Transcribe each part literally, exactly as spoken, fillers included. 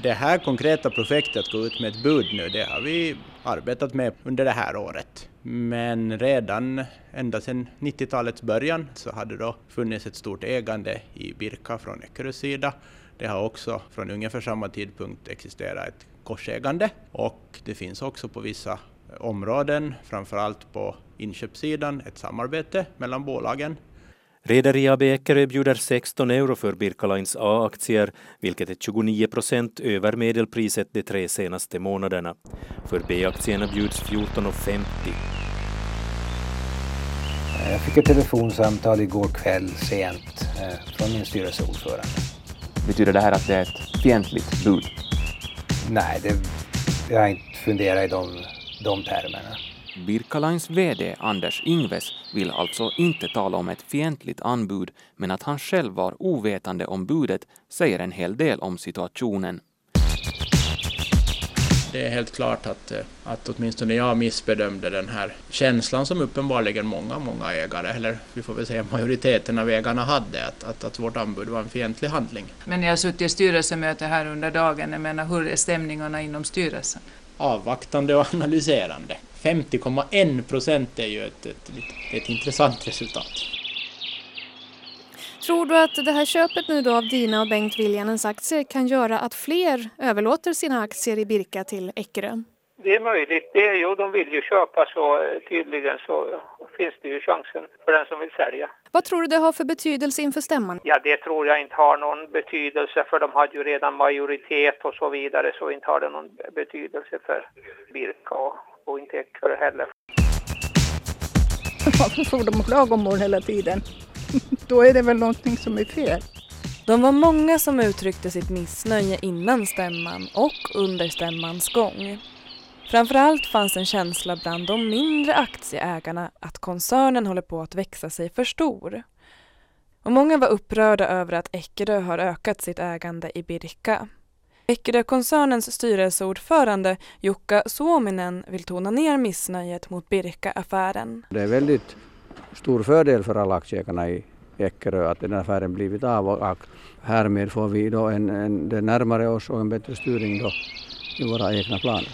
Det här konkreta projektet att gå ut med ett bud nu, det har vi arbetat med under det här året. Men redan ända sedan nittiotalets början så hade då funnits ett stort ägande i Birka från Eckerös sida. Det har också från ungefär samma tidpunkt existerat ett korsägande, och det finns också på vissa områden, framförallt på inköpssidan, ett samarbete mellan bolagen. Rederi A B Eckerö bjuder sexton euro för Birka Lines A-aktier, vilket är tjugonio procent över medelpriset de tre senaste månaderna. För B-aktierna bjuds fjorton femtio. Jag fick ett telefonsamtal igår kväll sent från min styrelseordförande. Betyder det här att det är ett fientligt bud? Nej, det, jag har inte funderat i de, de termerna. Birka Lines vd Anders Ingves vill alltså inte tala om ett fientligt anbud, men att han själv var ovetande om budet säger en hel del om situationen. Det är helt klart att, att åtminstone jag missbedömde den här känslan som uppenbarligen många, många ägare, eller vi får väl säga majoriteten av ägarna hade, att, att, att vårt anbud var en fientlig handling. Men jag har suttit i styrelsemöte här under dagen, jag menar, hur är stämningarna inom styrelsen? Avvaktande och analyserande. femtio komma en procent är ju ett, ett, ett intressant resultat. Tror du att det här köpet nu då av dina och Bengt Viljanens aktier kan göra att fler överlåter sina aktier i Birka till Eckerö? Det är möjligt. Det är ju, de vill ju köpa, så tydligen så finns det ju chansen för den som vill sälja. Vad tror du det har för betydelse inför stämman? Ja, det tror jag inte har någon betydelse, för de har ju redan majoritet och så vidare, så inte har det någon betydelse för Birka och, och inte Eckerö heller. Varför får de klagomål hela tiden? Då är det väl någonting som är fel. De var många som uttryckte sitt missnöje innan stämman och under stämmans gång. Framförallt fanns en känsla bland de mindre aktieägarna att koncernen håller på att växa sig för stor. Och många var upprörda över att Eckerö har ökat sitt ägande i Birka. Eckerö-koncernens styrelseordförande Jukka Suominen vill tona ner missnöjet mot Birka-affären. Det är väldigt stor fördel för alla aktieägarna i Eckerö att den affären blivit av, och härmed får vi då en, en, det närmare oss och en bättre styrning då i våra egna planer.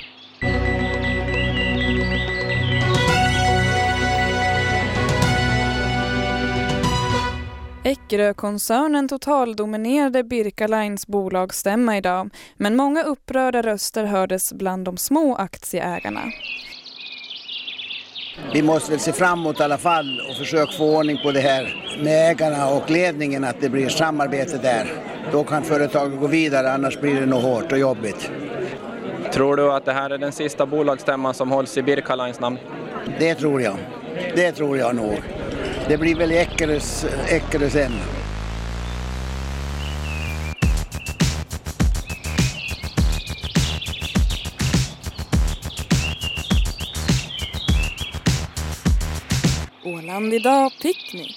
Eckerö-koncernen totaldominerade Birka Lines bolagsstämma idag, men många upprörda röster hördes bland de små aktieägarna. Vi måste väl se framåt i alla fall och försöka få ordning på det här med ägarna och ledningen, att det blir samarbete där. Då kan företaget gå vidare, annars blir det nog hårt och jobbigt. Tror du att det här är den sista bolagsstämman som hålls i Birka Lines namn? Det tror jag. Det tror jag nog. Det blir väl Eckerös, Eckerö sen. Åland idag picknick.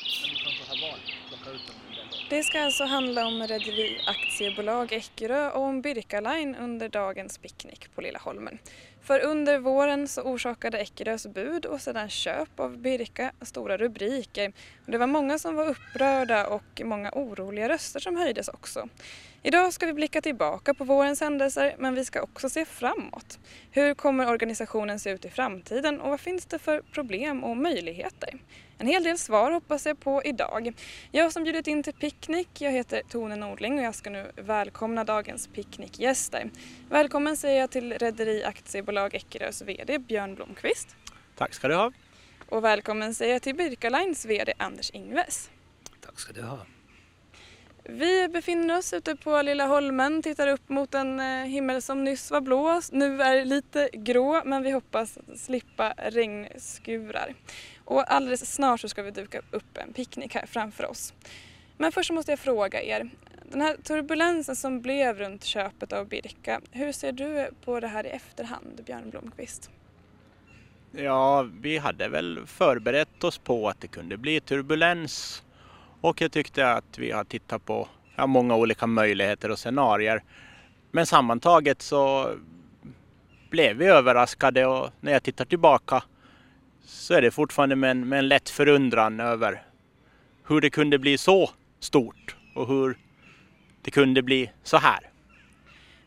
Det ska alltså handla om Rederi Aktiebolag Eckerö och om Birka Line under dagens picknick på Lilla Holmen. För under våren så orsakade Eckerös bud och sedan köp av Birka stora rubriker. Det var många som var upprörda och många oroliga röster som höjdes också. Idag ska vi blicka tillbaka på vårens händelser, men vi ska också se framåt. Hur kommer organisationen se ut i framtiden och vad finns det för problem och möjligheter? En hel del svar hoppas jag på idag. Jag som bjudit in till picknick, jag heter Tone Nordling och jag ska nu välkomna dagens picknickgäster. Välkommen säger jag till Rederi Aktiebolag Eckerös vd Björn Blomqvist. Tack ska du ha. Och välkommen säger jag till Birka Lines vd Anders Ingves. Tack ska du ha. Vi befinner oss ute på Lilla Holmen, tittar upp mot en himmel som nyss var blå. Nu är det lite grå, men vi hoppas slippa regnskurar. Och alldeles snart så ska vi duka upp en picknick här framför oss. Men först måste jag fråga er, den här turbulensen som blev runt köpet av Birka, hur ser du på det här i efterhand, Björn Blomqvist? Ja, vi hade väl förberett oss på att det kunde bli turbulens. Och jag tyckte att vi har tittat på ja, många olika möjligheter och scenarier. Men sammantaget så blev vi överraskade, och när jag tittar tillbaka så är det fortfarande med en, med en lätt förundran över hur det kunde bli så stort och hur det kunde bli så här.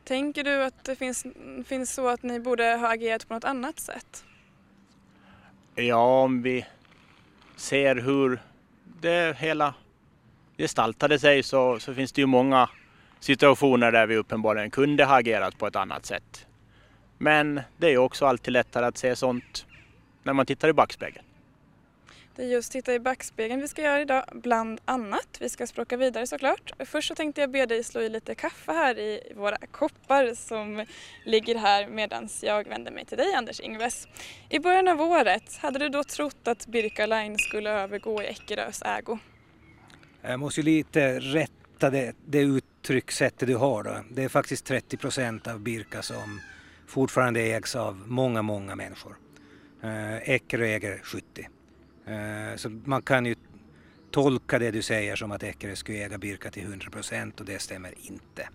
Tänker du att det finns, finns så att ni borde ha agerat på något annat sätt? Ja, om vi ser hur det hela gestaltade sig så, så finns det ju många situationer där vi uppenbarligen kunde ha agerat på ett annat sätt. Men det är ju också alltid lättare att se sånt när man tittar i backspegeln. Det är just titta i backspegeln vi ska göra idag, bland annat. Vi ska språka vidare såklart. Först så tänkte jag be dig slå i lite kaffe här i våra koppar som ligger här medan jag vänder mig till dig, Anders Ingves. I början av året, hade du då trott att Birka Line skulle övergå i Eckerös ägo? Jag måste ju lite rätta det, det uttryckssättet du har då. Det är faktiskt trettio procent av Birka som fortfarande ägs av många, många människor. Eckerö äger sjuttio. Så man kan ju tolka det du säger som att Eckerö skulle äga Birka till hundra procent och det stämmer inte.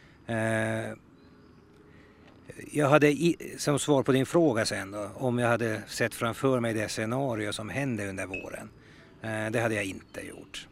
Jag hade, som svar på din fråga sen då, om jag hade sett framför mig det scenario som hände under våren. Det hade jag inte gjort.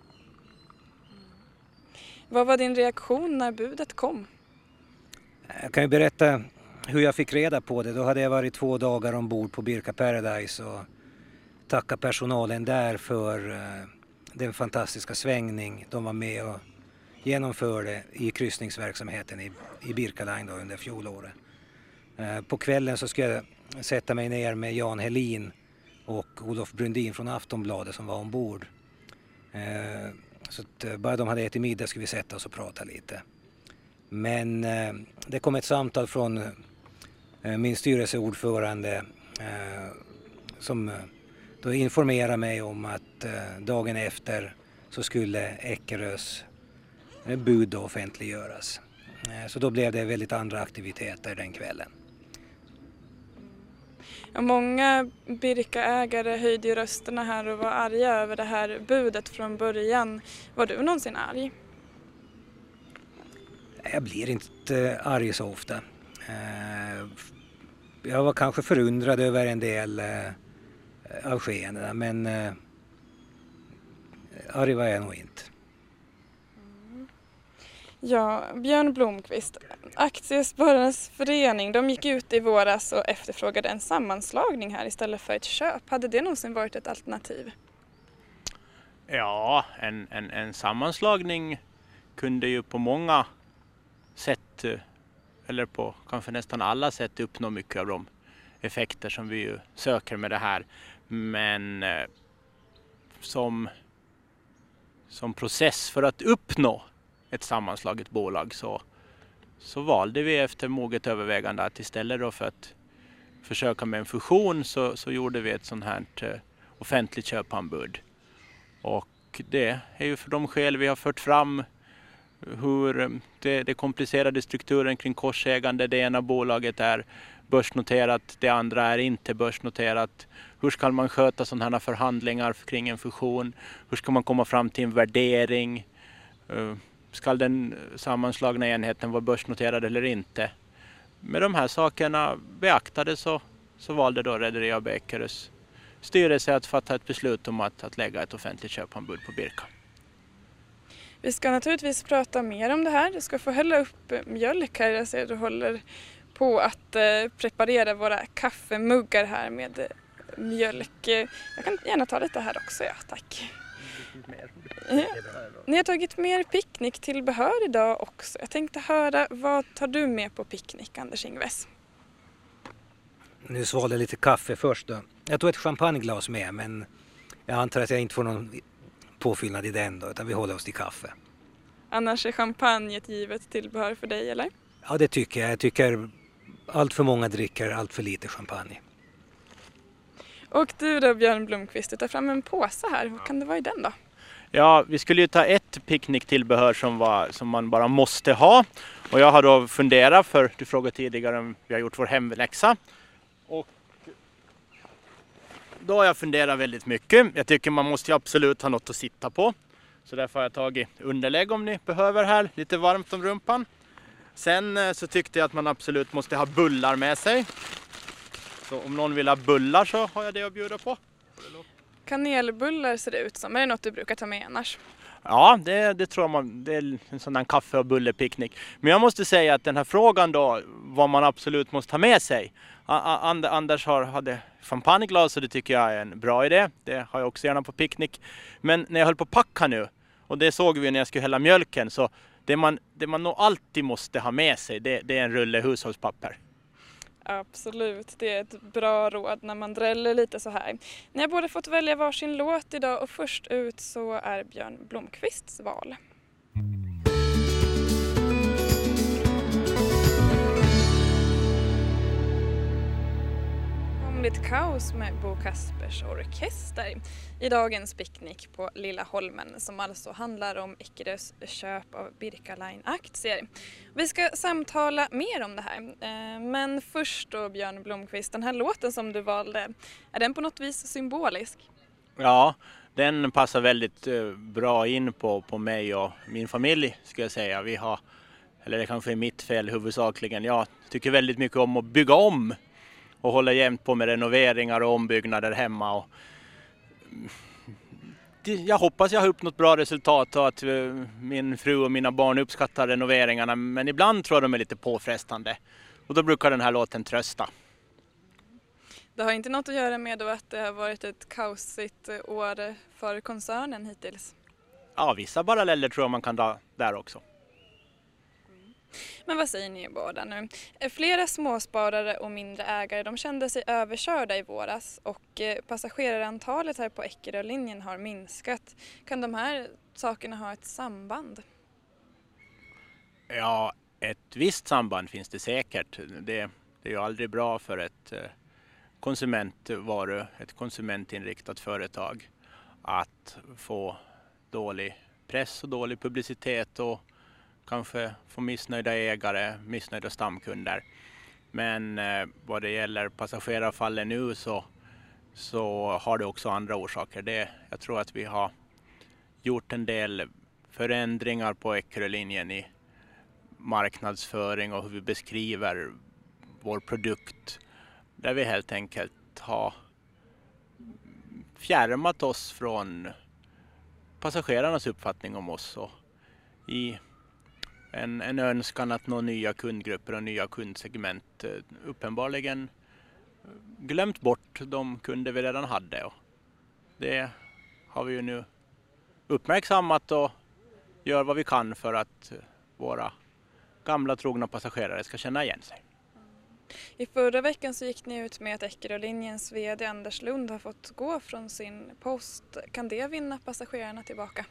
Vad var din reaktion när budet kom? Jag kan ju berätta hur jag fick reda på det. Då hade jag varit två dagar ombord på Birka Paradise och tacka personalen där för uh, den fantastiska svängning de var med och genomförde i kryssningsverksamheten i, i Birka Line då under fjolåret. Uh, på kvällen så skulle jag sätta mig ner med Jan Helin och Olof Brundin från Aftonbladet som var ombord. Uh, så att, uh, bara de hade ätit middag skulle vi sätta oss och prata lite. Men uh, det kom ett samtal från uh, min styrelseordförande uh, som uh, då informerade mig om att eh, dagen efter så skulle Eckerös eh, bud då offentliggöras. Eh, så då blev det väldigt andra aktiviteter den kvällen. Ja, många Birka-ägare höjde ju rösterna här och var arga över det här budet från början. Var du någonsin arg? Jag blir inte arg så ofta. Eh, jag var kanske förundrad över en del eh, av skeendena, men eh, arg var jag nog inte. Mm. Ja, Björn Blomqvist, Aktiespararnas förening, de gick ut i våras och efterfrågade en sammanslagning här istället för ett köp. Hade det någonsin varit ett alternativ? Ja, en, en, en sammanslagning kunde ju på många sätt, eller på kanske nästan alla sätt, uppnå mycket av de effekter som vi ju söker med det här. Men eh, som, som process för att uppnå ett sammanslaget bolag så, så valde vi efter moget övervägande att istället då för att försöka med en fusion så, så gjorde vi ett sånt här eh, offentligt köpanbud. Och det är ju för de skäl vi har fört fram, hur det, det komplicerade strukturen kring korsägande, det ena bolaget är börsnoterat, det andra är inte börsnoterat. Hur ska man sköta sådana här förhandlingar kring en fusion? Hur ska man komma fram till en värdering? Ska den sammanslagna enheten vara börsnoterad eller inte? Med de här sakerna beaktade så, så valde då Rederi A B Eckerös styrelse att fatta ett beslut om att, att lägga ett offentligt köpanbud på Birka. Vi ska naturligtvis prata mer om det här. Du ska få hälla upp mjölk här. Jag ser att du håller på att eh, preparera våra kaffemuggar här med eh, mjölk. Jag kan gärna ta lite här också, ja tack. Ja. Ni har tagit mer picknicktillbehör idag också. Jag tänkte höra, vad tar du med på picknick, Anders Ingves? Nu svalde lite kaffe först då. Jag tog ett champagneglas med, men jag antar att jag inte får någon påfyllnad i den då, utan vi håller oss till kaffe. Annars är champagne ett givet tillbehör för dig, eller? Ja, det tycker jag. Jag tycker allt för många dricker allt för lite champagne. Och du då, Björn Blomqvist, du tar fram en påse här. Vad kan det vara i den då? Ja, vi skulle ju ta ett picknicktillbehör som, var, som man bara måste ha. Och jag har då funderat, för du frågade tidigare om vi har gjort vår hemläxa. Och då har jag funderat väldigt mycket. Jag tycker man måste ju absolut ha något att sitta på. Så därför har jag tagit underlägg om ni behöver här. Lite varmt om rumpan. Sen så tyckte jag att man absolut måste ha bullar med sig. Så om någon vill ha bullar så har jag det att bjuda på. Kanelbullar ser det ut som. Är det något du brukar ta med annars? Ja, det, det tror man. Det är en sån där kaffe- och bullerpicknick. Men jag måste säga att den här frågan då, vad man absolut måste ha med sig. Anders har, hade champagneglas och det tycker jag är en bra idé. Det har jag också gärna på picknick. Men när jag höll på att packa nu, och det såg vi när jag skulle hälla mjölken, så det man, det man nog alltid måste ha med sig, det, det är en rulle hushållspapper. Absolut, det är ett bra råd när man dräller lite så här. Ni har både fått välja varsin låt idag och först ut så är Björn Blomqvists val. Lite kaos med Bo Kaspers orkester i dagens picknick på Lilla Holmen som alltså handlar om Eckerös köp av Birka Line-aktier. Vi ska samtala mer om det här, men först då Björn Blomqvist, den här låten som du valde, är den på något vis symbolisk? Ja, den passar väldigt bra in på, på mig och min familj ska jag säga. Vi har, eller det kanske är mitt fel huvudsakligen, jag tycker väldigt mycket om att bygga om. Och håller jämt på med renoveringar och ombyggnader hemma. Och jag hoppas jag har uppnått bra resultat och att min fru och mina barn uppskattar renoveringarna. Men ibland tror jag de är lite påfrestande. Och då brukar den här låten trösta. Det har inte något att göra med då att det har varit ett kaosigt år för koncernen hittills? Ja, vissa paralleller tror jag man kan dra där också. Men vad säger ni båda nu? Flera småsparare och mindre ägare de kände sig överkörda i våras och passagerarantalet här på Eckerölinjen har minskat. Kan de här sakerna ha ett samband? Ja, ett visst samband finns det säkert. Det, det är ju aldrig bra för ett konsumentvaru, ett konsumentinriktat företag att få dålig press och dålig publicitet och kanske få missnöjda ägare, missnöjda stamkunder. Men eh, vad det gäller passagerarfallen nu så, så har det också andra orsaker. Det, jag tror att vi har gjort en del förändringar på Eckerölinjen i marknadsföring och hur vi beskriver vår produkt. Där vi helt enkelt har fjärmat oss från passagerarnas uppfattning om oss och i En, en önskan att nå nya kundgrupper och nya kundsegment uppenbarligen glömt bort de kunder vi redan hade. Och det har vi ju nu uppmärksammat och gör vad vi kan för att våra gamla trogna passagerare ska känna igen sig. I förra veckan så gick ni ut med att Eckerölinjens vd Anders Lund har fått gå från sin post. Kan det vinna passagerarna tillbaka?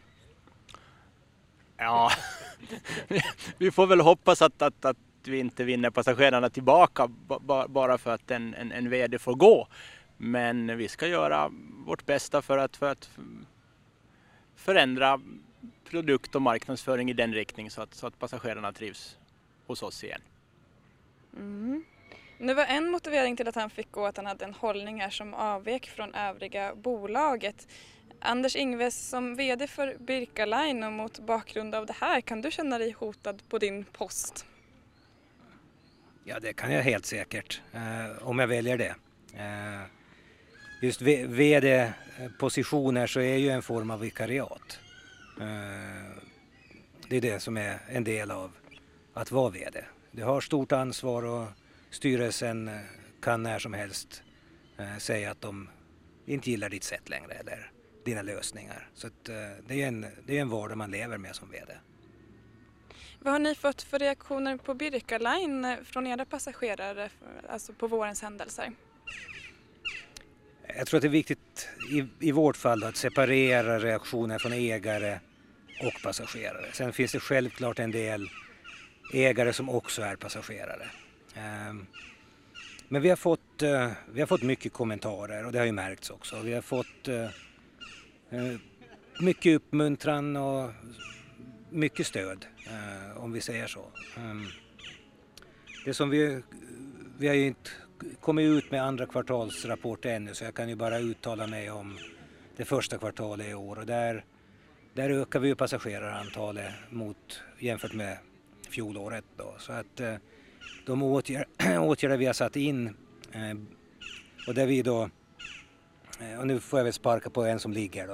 Ja, vi får väl hoppas att, att, att vi inte vinner passagerarna tillbaka bara för att en, en, en vd får gå. Men vi ska göra vårt bästa för att, för att förändra produkt och marknadsföring i den riktning så att, så att passagerarna trivs hos oss igen. Mm. Det var en motivering till att han fick gå att han hade en hållning här som avvek från övriga bolaget. Anders Ingves, som vd för Birka Line och mot bakgrund av det här, kan du känna dig hotad på din post? Ja, det kan jag helt säkert, eh, om jag väljer det. Eh, just v- vd-positioner så är ju en form av vikariat. Eh, det är det som är en del av att vara vd. Du har stort ansvar och styrelsen kan när som helst eh, säga att de inte gillar ditt sätt längre eller dina lösningar. Så att, eh, det är en, det är en vardag man lever med som vd. Vad har ni fått för reaktioner på Birka Line från era passagerare, alltså på vårens händelser? Jag tror att det är viktigt i, i vårt fall att separera reaktioner från ägare och passagerare. Sen finns det självklart en del ägare som också är passagerare. Um, men vi har, fått, uh, vi har fått mycket kommentarer och det har ju märkts också. Vi har fått uh, uh, mycket uppmuntran och mycket stöd, uh, om vi säger så. Um, det som vi, vi har ju inte kommit ut med andra kvartalsrapport ännu, så jag kan ju bara uttala mig om det första kvartalet i år. Och där, där ökar vi ju passagerarantalet mot, jämfört med fjolåret då. Så att uh, de åtgärder, åtgärder vi har satt in uh, och där vi då, uh, och nu får jag väl sparka på en som ligger då,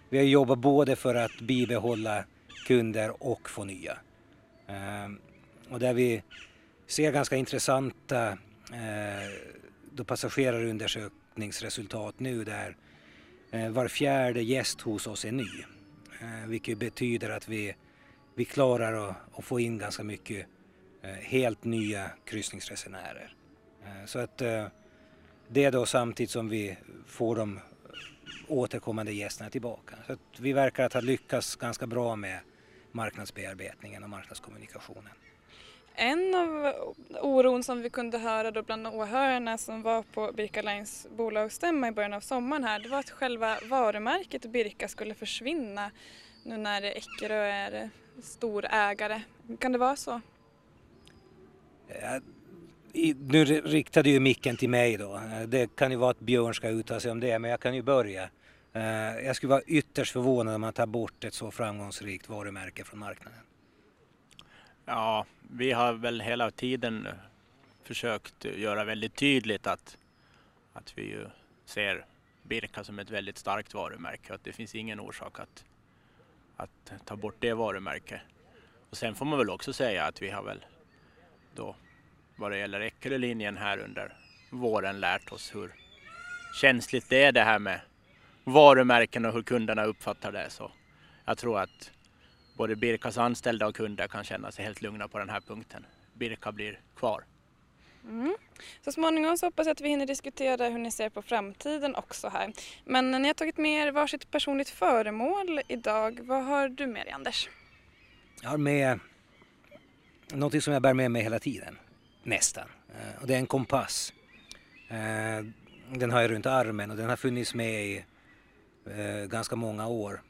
vi har jobbat både för att bibehålla kunder och få nya. Eh, och där vi ser ganska intressanta eh, då passagerarundersökningsresultat nu där eh, var fjärde gäst hos oss är ny. Eh, vilket betyder att vi, vi klarar att, att få in ganska mycket eh, helt nya kryssningsresenärer. Eh, så att eh, det är då samtidigt som vi får de återkommande gästerna tillbaka. Så att vi verkar att ha lyckats ganska bra med marknadsbearbetningen och marknadskommunikationen. En av oron som vi kunde höra då bland åhörarna som var på Birka Lines bolagsstämma i början av sommaren här, det var att själva varumärket Birka skulle försvinna nu när Eckerö är stor ägare. Kan det vara så? Ja, nu riktade ju micken till mig då. Det kan ju vara att Björn ska uttala sig om det, men jag kan ju börja. Jag skulle vara ytterst förvånad om man tar bort ett så framgångsrikt varumärke från marknaden. Ja, vi har väl hela tiden försökt göra väldigt tydligt att, att vi ju ser Birka som ett väldigt starkt varumärke och att det finns ingen orsak att, att ta bort det varumärket. Och sen får man väl också säga att vi har väl då vad det gäller Eckerö-linjen här under våren lärt oss hur känsligt det är det här med varumärken och hur kunderna uppfattar det. Så jag tror att både Birkas anställda och kunder kan känna sig helt lugna på den här punkten. Birka blir kvar. Mm. Så småningom så hoppas jag att vi hinner diskutera hur ni ser på framtiden också här. Men ni har tagit med er varsitt personligt föremål idag. Vad har du med dig, Anders? Jag har med något som jag bär med mig hela tiden. Nästan. Och det är en kompass. Den har jag runt armen och den har funnits med i ganska många år.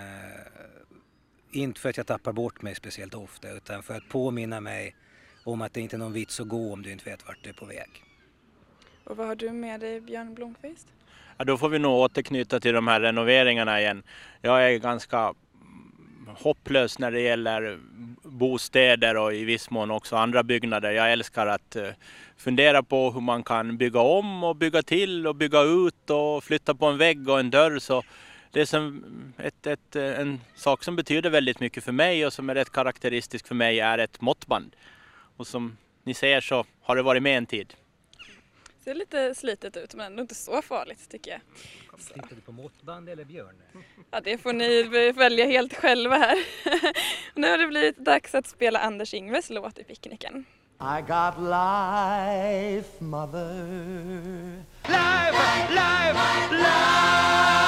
Inte för att jag tappar bort mig speciellt ofta utan för att påminna mig om att det inte är någon vits att gå om du inte vet vart du är på väg. Och vad har du med dig, Björn Blomqvist? Ja, då får vi nog återknyta till de här renoveringarna igen. Jag är ganska hopplös när det gäller bostäder och i viss mån också andra byggnader. Jag älskar att fundera på hur man kan bygga om och bygga till och bygga ut och flytta på en vägg och en dörr. Så det är som ett, ett, en sak som betyder väldigt mycket för mig och som är rätt karaktäristisk för mig är ett måttband. Och som ni ser så har det varit med en tid. Det ser lite slitet ut men ändå inte så farligt tycker jag. Tittar du på måttband eller Björn? Ja, det får ni välja helt själva här. Nu har det blivit dags att spela Anders Ingves låt i picknicken. I got life, mother. Life, life, life.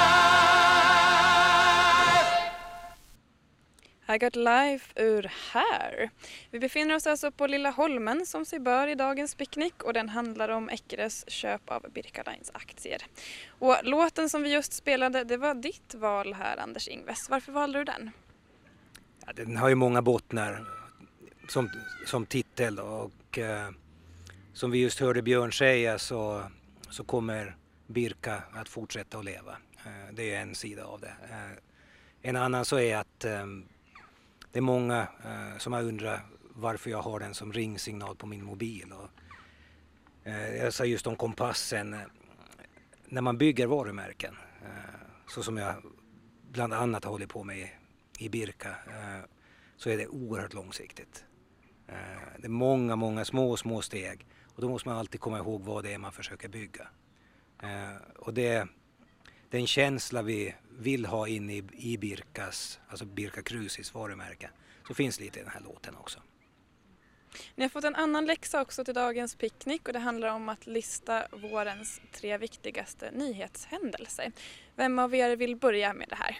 I got life ur här. Vi befinner oss alltså på Lilla Holmen som sig bör i dagens picknick och den handlar om Eckerös köp av Birka Lines aktier. Och låten som vi just spelade, det var ditt val här, Anders Ingves. Varför valde du den? Ja, den har ju många bottnar som, som titel och eh, som vi just hörde Björn säga så, så kommer Birka att fortsätta att leva. Eh, det är en sida av det. Eh, en annan så är att eh, det är många eh, som har undrat varför jag har den som ringsignal på min mobil. Och, eh, jag sa just om kompassen. Eh, när man bygger varumärken, eh, så som jag bland annat håller på med i, i Birka, eh, så är det oerhört långsiktigt. Eh, det är många, många små, små steg. Och då måste man alltid komma ihåg vad det är man försöker bygga. Eh, och det Den känsla vi vill ha in i, i Birkas, alltså Birka Cruises varumärke, så finns lite i den här låten också. Ni har fått en annan läxa också till dagens picknick och det handlar om att lista vårens tre viktigaste nyhetshändelser. Vem av er vill börja med det här?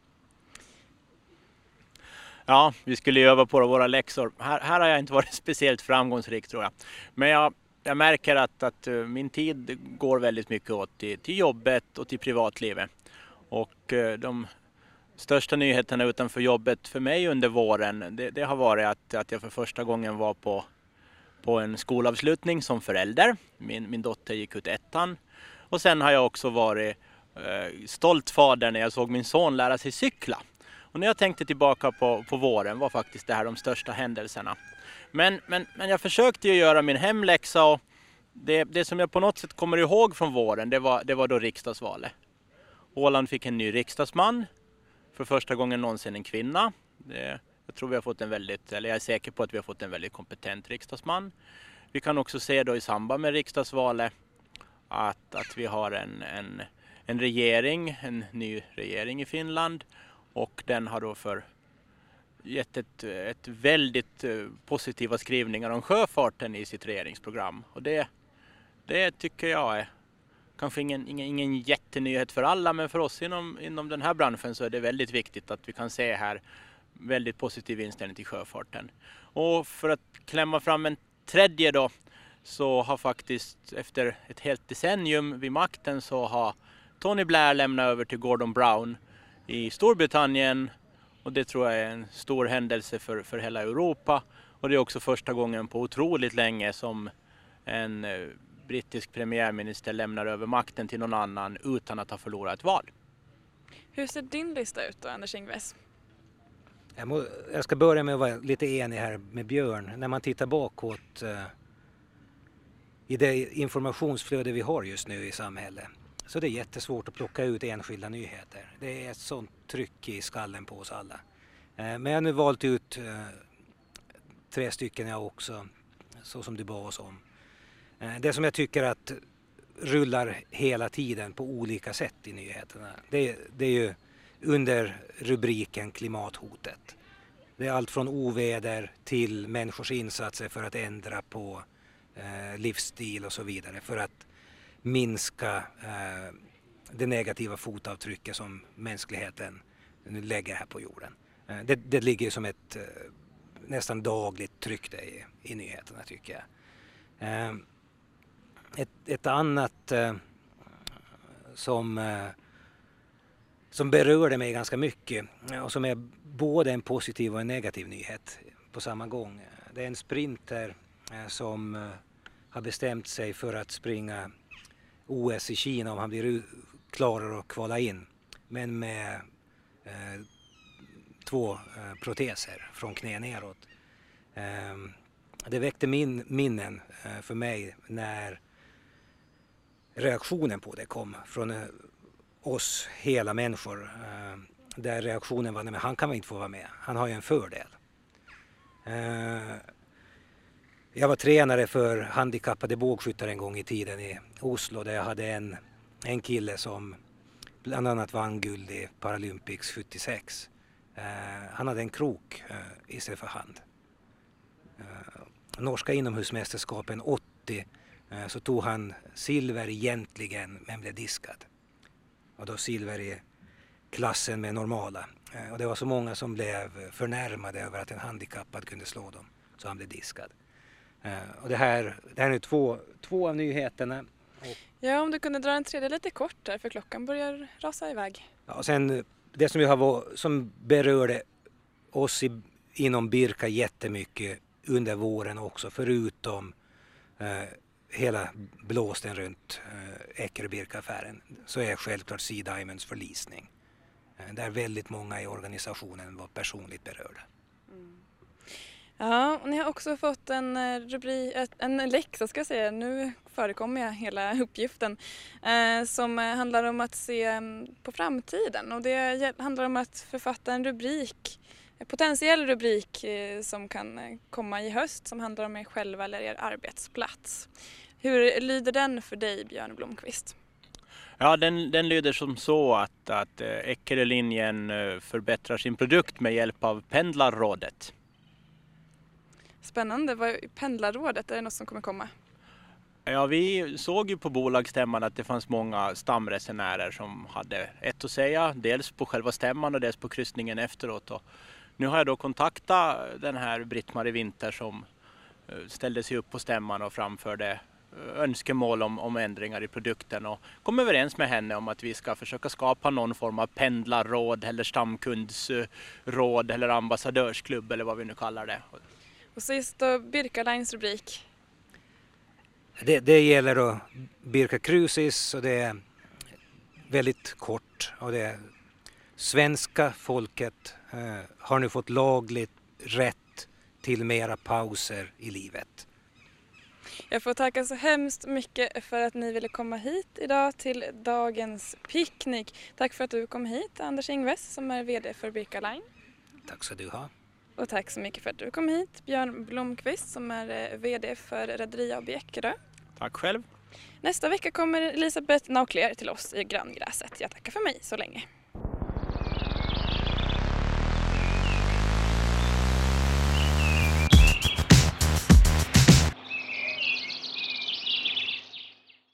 Ja, vi skulle öva på våra läxor. Här, här har jag inte varit speciellt framgångsrik tror jag. Men jag, jag märker att, att min tid går väldigt mycket åt till, till jobbet och till privatlivet. Och de största nyheterna utanför jobbet för mig under våren, det, det har varit att, att jag för första gången var på, på en skolavslutning som förälder. Min, min dotter gick ut ettan. Och sen har jag också varit eh, stolt fader när jag såg min son lära sig cykla. Och när jag tänkte tillbaka på, på våren var faktiskt det här de största händelserna. Men, men, men jag försökte ju göra min hemläxa och det, det som jag på något sätt kommer ihåg från våren, det var, det var då riksdagsvalet. Åland fick en ny riksdagsman för första gången någonsin en kvinna. Det, jag tror vi har fått en väldigt, eller jag är säker på att vi har fått en väldigt kompetent riksdagsman. Vi kan också se då i samband med riksdagsvalet att, att vi har en, en, en regering, en ny regering i Finland, och den har då för gett ett, ett väldigt positiva skrivningar om sjöfarten i sitt regeringsprogram. Och det, det tycker jag är kanske ingen, ingen, ingen jättenyhet för alla, men för oss inom, inom den här branschen så är det väldigt viktigt att vi kan se här väldigt positiv inställning till sjöfarten. Och för att klämma fram en tredje då, så har faktiskt efter ett helt decennium vid makten så har Tony Blair lämnat över till Gordon Brown i Storbritannien, och det tror jag är en stor händelse för, för hela Europa, och det är också första gången på otroligt länge som en eh, brittisk premiärminister lämnar över makten till någon annan utan att ha förlorat ett val. Hur ser din lista ut då, Anders Ingves? Jag, må, jag ska börja med att vara lite enig här med Björn. När man tittar bakåt eh, i det informationsflöde vi har just nu i samhället, så det är jättesvårt att plocka ut enskilda nyheter. Det är ett sånt tryck i skallen på oss alla. Eh, men jag har nu valt ut eh, tre stycken jag också, så som du bad oss om. Eh, det som jag tycker att rullar hela tiden på olika sätt i nyheterna, det, det är ju under rubriken klimathotet. Det är allt från oväder till människors insatser för att ändra på eh, livsstil och så vidare, för att minska eh, det negativa fotavtrycket som mänskligheten nu lägger här på jorden. Eh, det, det ligger som ett eh, nästan dagligt tryck i, i nyheterna, tycker jag. Eh, ett, ett annat eh, som, eh, som berörde mig ganska mycket och som är både en positiv och en negativ nyhet på samma gång. Det är en sprinter eh, som eh, har bestämt sig för att springa O S i Kina om han blir klar att kvala in, men med eh, två eh, proteser från knä neråt. Eh, det väckte min, minnen eh, för mig när reaktionen på det kom från eh, oss hela människor. Eh, där reaktionen var, nej, men han kan väl inte få vara med, han har ju en fördel. Eh, Jag var tränare för handikappade bågskyttar en gång i tiden i Oslo, där jag hade en, en kille som bland annat vann guld i Paralympics sjuttiosex. Eh, han hade en krok eh, istället för hand. Eh, norska inomhusmästerskapen åttio eh, så tog han silver egentligen, men blev diskad. Och då silver i klassen med normala. Eh, och det var så många som blev förnärmade över att en handikappad kunde slå dem, så han blev diskad. Uh, och det här, det här är två, två av nyheterna. Ja, om du kunde dra en tredje lite kort där, för klockan börjar rasa iväg. Ja, och sen det som, vi har, som berörde oss i, inom Birka jättemycket under våren också, förutom uh, hela blåsten runt uh, Eckerö Birka-affären, så är självklart Sea Diamonds förlisning. Uh, där väldigt många i organisationen var personligt berörda. Ja, och ni har också fått en rubrik, en läxa ska jag säga, nu förekommer jag hela uppgiften, eh, som handlar om att se på framtiden, och det handlar om att författa en rubrik, en potentiell rubrik eh, som kan komma i höst, som handlar om er själva eller er arbetsplats. Hur lyder den för dig, Björn Blomqvist? Ja, den, den lyder som så att, att Eckerö-linjen förbättrar sin produkt med hjälp av Pendlarrådet. Spännande. Vad är Pendlarrådet? Är det något som kommer komma? Ja, vi såg ju på bolagsstämman att det fanns många stamresenärer som hade ett att säga, dels på själva stämman och dels på kryssningen efteråt. Och nu har jag då kontaktat den här Britt-Marie Winter som ställde sig upp på stämman och framförde önskemål om, om ändringar i produkten, och kom överens med henne om att vi ska försöka skapa någon form av pendlarråd eller stamkundsråd eller ambassadörsklubb eller vad vi nu kallar det. Och sist då, Birka Lines rubrik. Det, det gäller då Birka Cruises, och det är väldigt kort, och det är svenska folket eh, har nu fått lagligt rätt till mera pauser i livet. Jag får tacka så hemskt mycket för att ni ville komma hit idag till dagens picknick. Tack för att du kom hit, Anders Ingves, som är vd för Birka Line. Tack ska du ha. Och tack så mycket för att du kom hit, Björn Blomqvist, som är vd för Rederi A B Eckerö. Tack själv. Nästa vecka kommer Elisabeth Naukler till oss i Granngräset. Jag tackar för mig så länge.